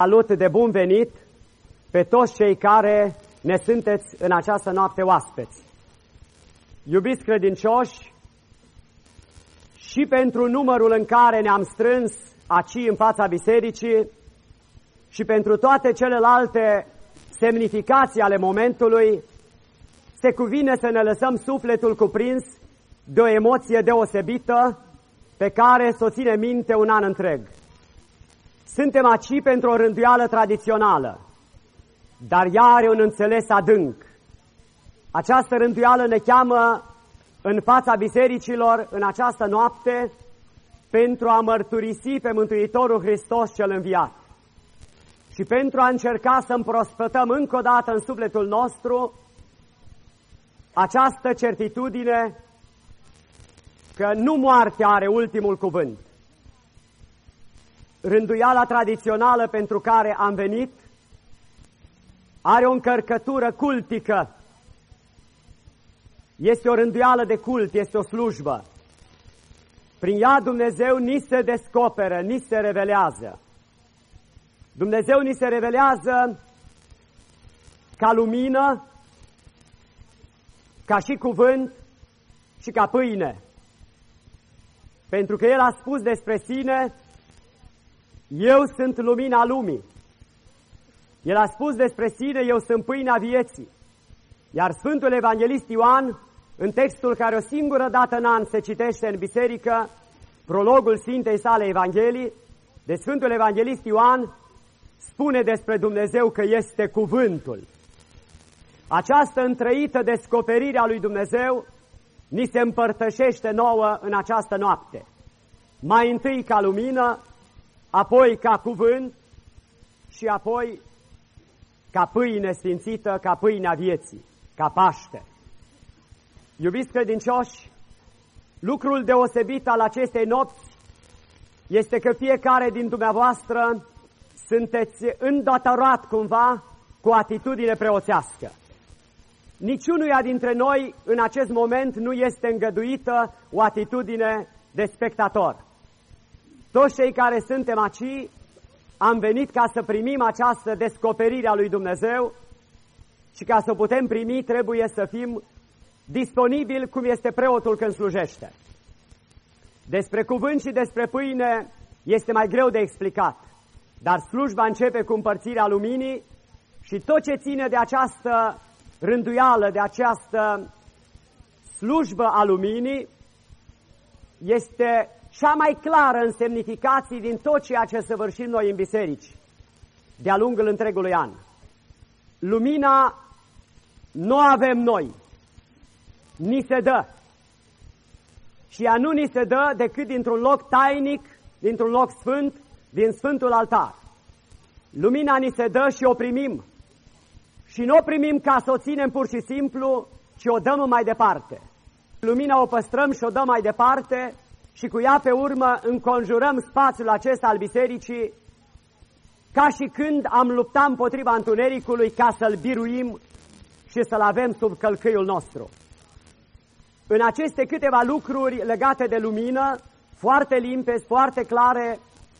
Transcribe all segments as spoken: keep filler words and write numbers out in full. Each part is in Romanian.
Salut de bun venit pe toți cei care ne sunteți în această noapte oaspeți. Iubiți credincioși, și pentru numărul în care ne-am strâns aici în fața bisericii și pentru toate celelalte semnificații ale momentului, se cuvine să ne lăsăm sufletul cuprins de o emoție deosebită pe care să o ținem minte un an întreg. Suntem aici pentru o rânduială tradițională, dar ea are un înțeles adânc. Această rânduială ne cheamă în fața bisericilor în această noapte pentru a mărturisi pe Mântuitorul Hristos cel înviat și pentru a încerca să împrospătăm încă o dată în sufletul nostru această certitudine că nu moartea are ultimul cuvânt. Rânduiala tradițională pentru care am venit are o încărcătură cultică. Este o rânduială de cult, este o slujbă. Prin ea Dumnezeu ni se descoperă, ni se revelează. Dumnezeu ni se revelează ca lumină, ca și cuvânt și ca pâine. Pentru că El a spus despre sine: eu sunt lumina lumii. El a spus despre sine: eu sunt pâinea vieții. Iar Sfântul Evanghelist Ioan, în textul care o singură dată în an se citește în biserică, prologul Sfintei sale Evanghelii, de Sfântul Evanghelist Ioan, spune despre Dumnezeu că este cuvântul. Această întrăită descoperire a lui Dumnezeu ni se împărtășește nouă în această noapte. Mai întâi ca lumină, apoi ca cuvânt și apoi ca pâine sfințită, ca pâinea vieții, ca Paște. Iubiți credincioși, lucrul deosebit al acestei nopți este că fiecare din dumneavoastră sunteți îndatorat cumva cu o atitudine preoțească. Niciunuia dintre noi în acest moment nu este îngăduită o atitudine de spectator. Toți cei care suntem aici am venit ca să primim această descoperire a lui Dumnezeu și ca să o putem primi trebuie să fim disponibili cum este preotul când slujește. Despre cuvânt și despre pâine este mai greu de explicat, dar slujba începe cu împărțirea luminii și tot ce ține de această rânduială, de această slujbă a luminii este cea mai clară în semnificații din tot ceea ce săvârșim noi în biserici de-a lungul întregului an. Lumina nu avem noi, ni se dă. Și ea nu ni se dă decât dintr-un loc tainic, dintr-un loc sfânt, din Sfântul Altar. Lumina ni se dă și o primim. Și nu o primim ca să o ținem pur și simplu, ci o dăm mai departe. Lumina o păstrăm și o dăm mai departe și cu ea pe urmă înconjurăm spațiul acesta al bisericii ca și când am luptat împotriva întunericului ca să-l biruim și să-l avem sub călcâiul nostru. În aceste câteva lucruri legate de lumină, foarte limpezi, foarte clare,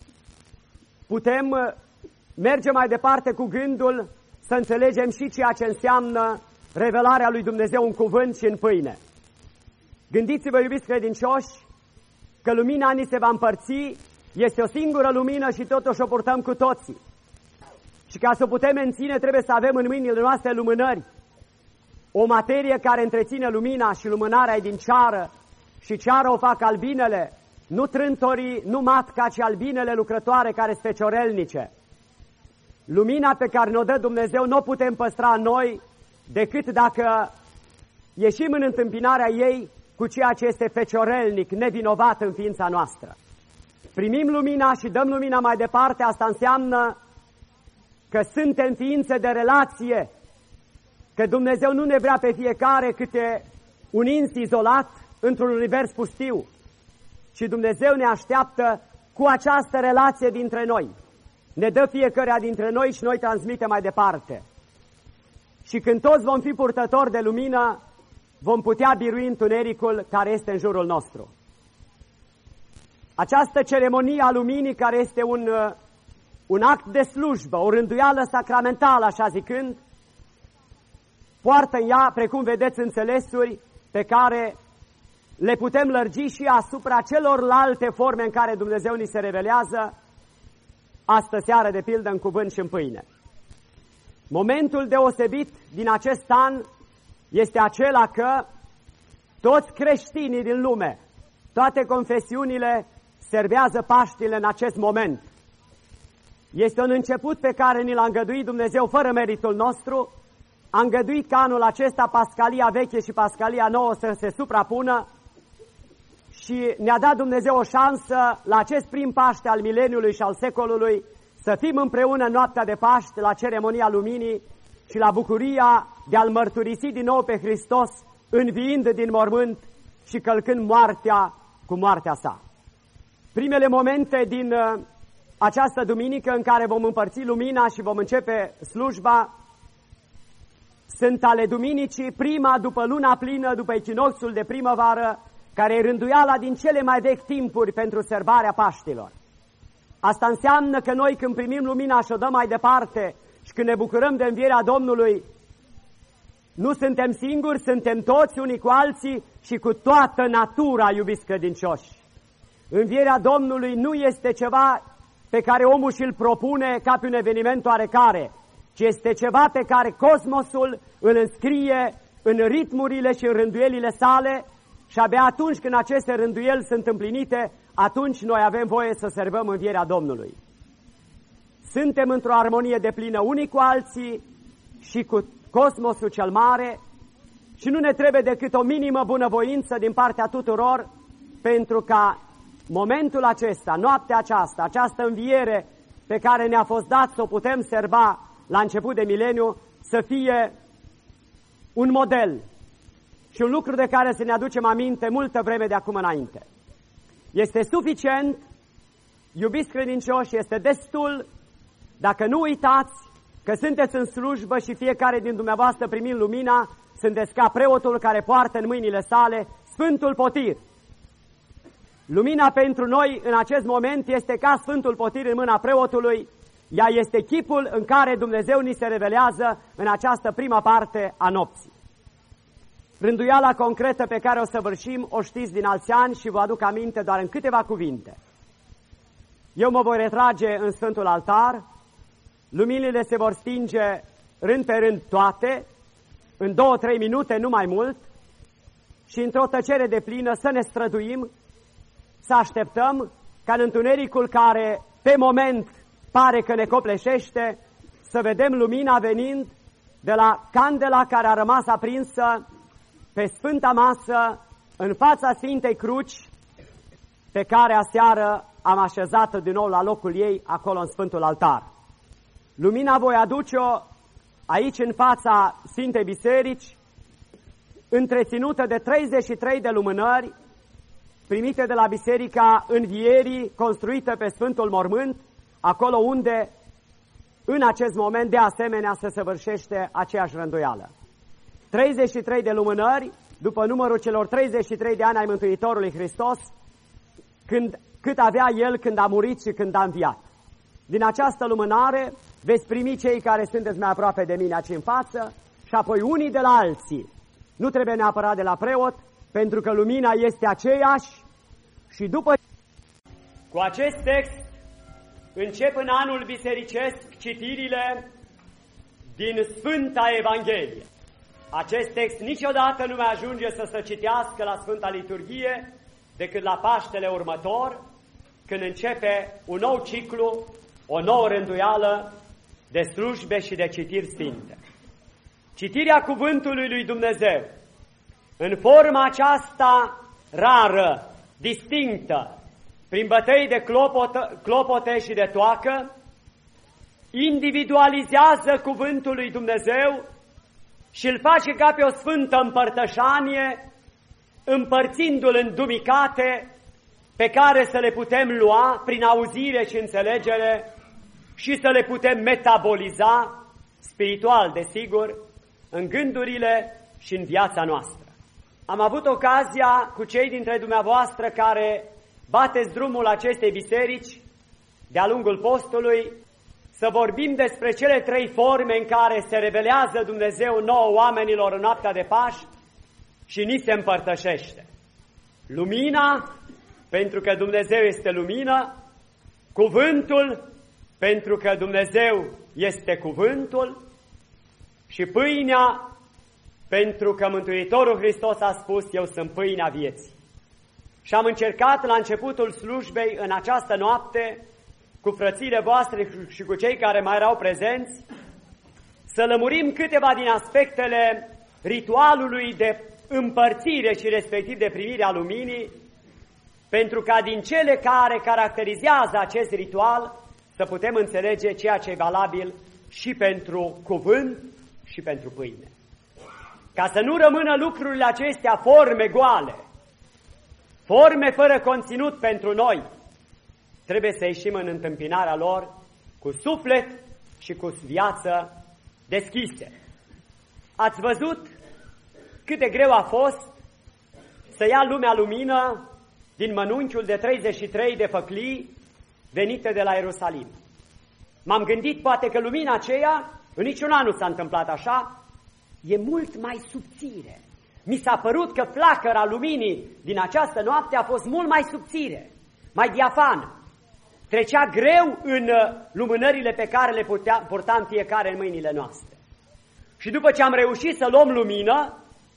putem merge mai departe cu gândul să înțelegem și ceea ce înseamnă revelarea lui Dumnezeu în cuvânt și în pâine. Gândiți-vă, iubiți credincioși, că lumina ni se va împărți, este o singură lumină și totuși o purtăm cu toții. Și ca să o putem menține, trebuie să avem în mâinile noastre lumânări. O materie care întreține lumina și lumânarea e din ceară și ceară o fac albinele, nu trântorii, nu matca, ci albinele lucrătoare care sunt feciorelnice. Lumina pe care ne-o dă Dumnezeu nu o putem păstra noi decât dacă ieșim în întâmpinarea ei cu ceea ce este feciorelnic, nevinovat în ființa noastră. Primim lumina și dăm lumina mai departe, asta înseamnă că suntem ființe de relație, că Dumnezeu nu ne vrea pe fiecare câte un ins izolat într-un univers pustiu, ci Dumnezeu ne așteaptă cu această relație dintre noi. Ne dă fiecăruia dintre noi și noi transmitem mai departe. Și când toți vom fi purtători de lumină, vom putea birui întunericul care este în jurul nostru. Această ceremonie a luminii, care este un, un act de slujbă, o rânduială sacramentală, așa zicând, poartă în ea, precum vedeți, înțelesuri pe care le putem lărgi și asupra celorlalte forme în care Dumnezeu ni se revelează, astă seară, de pildă, în cuvânt și în pâine. Momentul deosebit din acest an este acela că toți creștinii din lume, toate confesiunile, servează Paștile în acest moment. Este un început pe care ni l-a îngăduit Dumnezeu fără meritul nostru. A îngăduit ca anul acesta Pascalia veche și Pascalia nouă să se suprapună și ne-a dat Dumnezeu o șansă la acest prim Paște al mileniului și al secolului să fim împreună în noaptea de Paște la ceremonia luminii și la bucuria de a-L mărturisi din nou pe Hristos, înviind din mormânt și călcând moartea cu moartea sa. Primele momente din uh, această duminică în care vom împărți lumina și vom începe slujba sunt ale duminicii, prima după luna plină, după echinocțiul de primăvară, care e rânduiala din cele mai vechi timpuri pentru sărbarea Paștilor. Asta înseamnă că noi, când primim lumina și o dăm mai departe și când ne bucurăm de învierea Domnului, nu suntem singuri, suntem toți unii cu alții și cu toată natura, iubiți credincioși. Învierea Domnului nu este ceva pe care omul și-l propune ca pe un eveniment oarecare, ci este ceva pe care cosmosul îl înscrie în ritmurile și în rânduielile sale și abia atunci când aceste rânduieli sunt împlinite, atunci noi avem voie să servăm învierea Domnului. Suntem într-o armonie deplină unii cu alții și cu cosmosul cel mare și nu ne trebuie decât o minimă bunăvoință din partea tuturor pentru ca momentul acesta, noaptea aceasta, această înviere pe care ne-a fost dat să o putem serba la început de mileniu, să fie un model și un lucru de care să ne aducem aminte multă vreme de acum înainte. Este suficient, iubiți credincioși, este destul, dacă nu uitați că sunteți în slujbă și fiecare din dumneavoastră primind lumina, sunteți ca preotul care poartă în mâinile sale Sfântul Potir. Lumina pentru noi în acest moment este ca Sfântul Potir în mâna preotului, ea este chipul în care Dumnezeu ni se revelează în această prima parte a nopții. Rânduiala concretă pe care o săvârșim o știți din alți ani și vă aduc aminte doar în câteva cuvinte. Eu mă voi retrage în Sfântul Altar, luminile se vor stinge rând pe rând toate, în două, trei minute, nu mai mult, și într-o tăcere de plină să ne străduim, să așteptăm ca în întunericul care pe moment pare că ne copleșește, să vedem lumina venind de la candela care a rămas aprinsă pe Sfânta Masă, în fața Sfintei Cruci, pe care aseară am așezat-o din nou la locul ei, acolo în Sfântul Altar. Lumina voi aduce-o aici în fața Sfintei Biserici, întreținută de treizeci și trei de lumânări, primite de la Biserica Învierii, construită pe Sfântul Mormânt, acolo unde, în acest moment, de asemenea, se săvârșește aceeași rânduială. treizeci și trei de lumânări, după numărul celor treizeci și trei de ani ai Mântuitorului Hristos, când, cât avea El când a murit și când a înviat. Din această lumânare veți primi cei care sunteți mai aproape de mine aici în față și apoi unii de la alții. Nu trebuie neapărat de la preot, pentru că lumina este aceeași și după... Cu acest text încep în anul bisericesc citirile din Sfânta Evanghelie. Acest text niciodată nu mai ajunge să se citească la Sfânta Liturghie decât la Paștele următor, când începe un nou ciclu, o nouă rânduială de slujbe și de citiri sfinte. Citirea Cuvântului lui Dumnezeu, în forma aceasta rară, distinctă, prin bătăi de clopote, clopote și de toacă, individualizează Cuvântul lui Dumnezeu și îl face ca pe o sfântă împărtășanie, împărțindu-l în dumicate pe care să le putem lua prin auzire și înțelegere și să le putem metaboliza, spiritual desigur, în gândurile și în viața noastră. Am avut ocazia cu cei dintre dumneavoastră care bateți drumul acestei biserici de-a lungul postului să vorbim despre cele trei forme în care se revelează Dumnezeu nouă oamenilor în noaptea de Paști și ni se împărtășește. Lumina, pentru că Dumnezeu este lumină, cuvântul, pentru că Dumnezeu este cuvântul, și pâinea, pentru că Mântuitorul Hristos a spus, eu sunt pâinea vieții. Și am încercat la începutul slujbei în această noapte, cu frățiile voastre și cu cei care mai erau prezenți, să lămurim câteva din aspectele ritualului de împărțire și respectiv de primire a luminii, pentru ca din cele care caracterizează acest ritual să putem înțelege ceea ce e valabil și pentru cuvânt și pentru pâine. Ca să nu rămână lucrurile acestea forme goale, forme fără conținut pentru noi, trebuie să ieșim în întâmpinarea lor cu suflet și cu viață deschise. Ați văzut cât de greu a fost să ia lumea lumină din mănunchiul de treizeci și trei de făclii venite de la Ierusalim. M-am gândit poate că lumina aceea, în niciun an nu s-a întâmplat așa, e mult mai subțire. Mi s-a părut că flacăra luminii din această noapte a fost mult mai subțire, mai diafană. Trecea greu în lumânările pe care le putea, purtam fiecare în mâinile noastre. Și după ce am reușit să luăm lumină,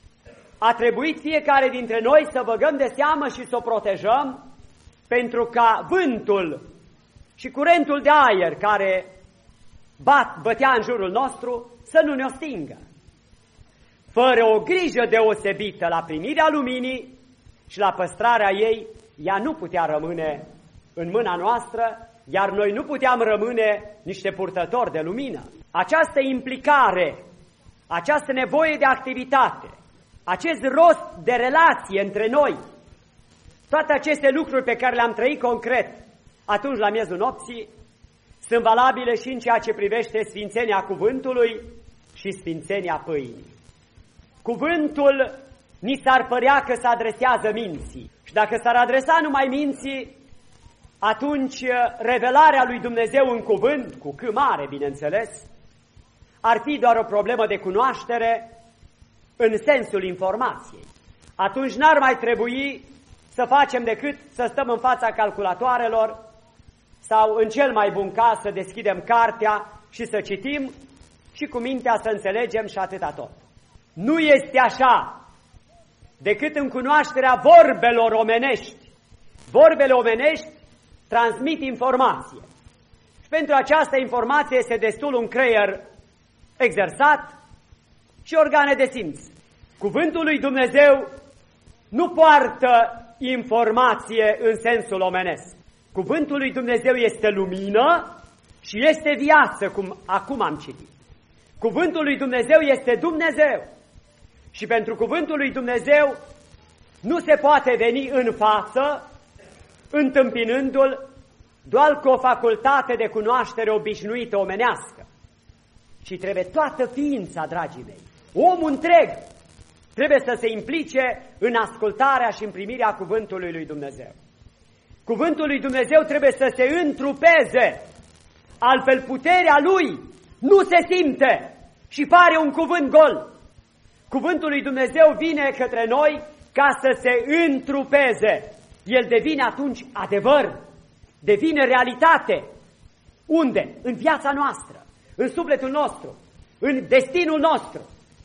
a trebuit fiecare dintre noi să băgăm de seamă și să o protejăm, pentru ca vântul și curentul de aer care bat, bătea în jurul nostru să nu ne o stingă. Fără o grijă deosebită la primirea luminii și la păstrarea ei, ea nu putea rămâne în mâna noastră, iar noi nu puteam rămâne niște purtători de lumină. Această implicare, această nevoie de activitate, acest rost de relație între noi, toate aceste lucruri pe care le-am trăit concret atunci la miezul nopții, sunt valabile și în ceea ce privește sfințenia cuvântului și sfințenia pâinii. Cuvântul ni s-ar părea că se adresează minții. Și dacă s-ar adresa numai minții, atunci revelarea lui Dumnezeu în cuvânt, cu C mare, bineînțeles, ar fi doar o problemă de cunoaștere în sensul informației. Atunci n-ar mai trebui să facem decât să stăm în fața calculatoarelor sau, în cel mai bun caz, să deschidem cartea și să citim și cu mintea să înțelegem și atâta tot. Nu este așa decât în cunoașterea vorbelor omenești. Vorbele omenești transmit informație. Și pentru această informație este destul un creier exersat și organe de simț. Cuvântul lui Dumnezeu nu poartă informație în sensul omenesc. Cuvântul lui Dumnezeu este lumină și este viață, cum acum am citit. Cuvântul lui Dumnezeu este Dumnezeu. Și pentru cuvântul lui Dumnezeu nu se poate veni în față, întâmpinându-l doar cu o facultate de cunoaștere obișnuită omenească, ci trebuie toată ființa, dragii mei, omul întreg, trebuie să se implice în ascultarea și în primirea cuvântului lui Dumnezeu. Cuvântul lui Dumnezeu trebuie să se întrupeze, altfel puterea lui nu se simte și pare un cuvânt gol. Cuvântul lui Dumnezeu vine către noi ca să se întrupeze. El devine atunci adevăr, devine realitate. Unde? În viața noastră, în sufletul nostru, în destinul nostru.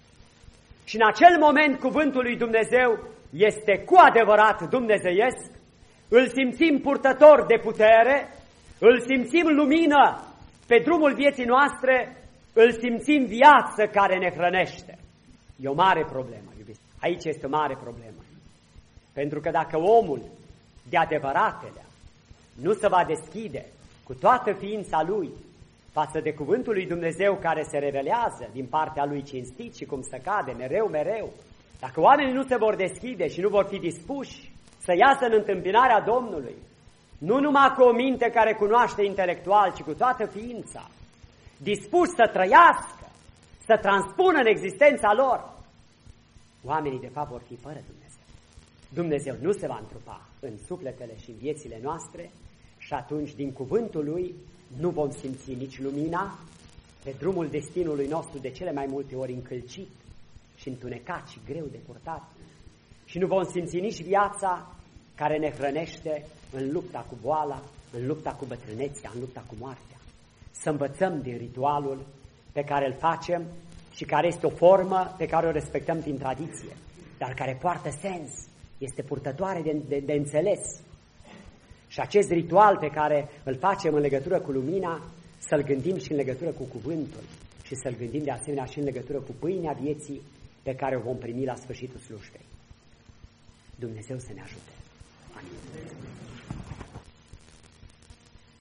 Și în acel moment cuvântul lui Dumnezeu este cu adevărat dumnezeiesc, îl simțim purtător de putere, îl simțim lumină pe drumul vieții noastre, îl simțim viață care ne hrănește. E o mare problemă, iubiți. Aici este o mare problemă. Pentru că dacă omul de adevăratele nu se va deschide cu toată ființa lui față de cuvântul lui Dumnezeu care se revelează din partea lui cinstit și cum se cade mereu, mereu, dacă oamenii nu se vor deschide și nu vor fi dispuși să iasă în întâmpinarea Domnului, nu numai cu o minte care cunoaște intelectual, ci cu toată ființa, dispuși să trăiască, să transpună în existența lor, oamenii de fapt vor fi fără Dumnezeu. Dumnezeu nu se va întrupa în sufletele și în viețile noastre Și atunci, din cuvântul Lui, nu vom simți nici lumina pe drumul destinului nostru, de cele mai multe ori încălcit și întunecat și greu de purtat. Și nu vom simți nici viața care ne hrănește în lupta cu boala, în lupta cu bătrânețea, în lupta cu moartea. Să învățăm din ritualul pe care îl facem și care este o formă pe care o respectăm din tradiție, dar care poartă sens, este purtătoare de, de, de înțeles. Și acest ritual pe care îl facem în legătură cu lumina, să-l gândim și în legătură cu cuvântul și să-l gândim de asemenea și în legătură cu pâinea vieții pe care o vom primi la sfârșitul slujbei. Dumnezeu să ne ajute. Amin.